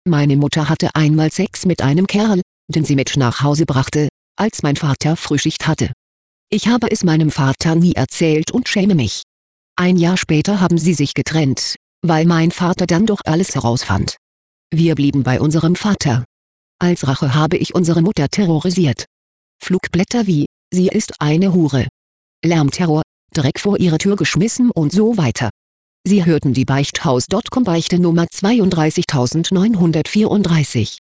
Meine Mutter hatte einmal Sex mit einem Kerl, den sie mit nach Hause brachte, als mein Vater Frühschicht hatte. Ich habe es meinem Vater nie erzählt und schäme mich. Ein Jahr später haben sie sich getrennt, weil mein Vater dann doch alles herausfand. Wir blieben bei unserem Vater. Als Rache habe ich unsere Mutter terrorisiert. Flugblätter wie: Sie ist eine Hure. Lärmterror, Dreck vor ihre Tür geschmissen und so weiter. Sie hörten die Beichthaus.com Beichte Nummer 32934.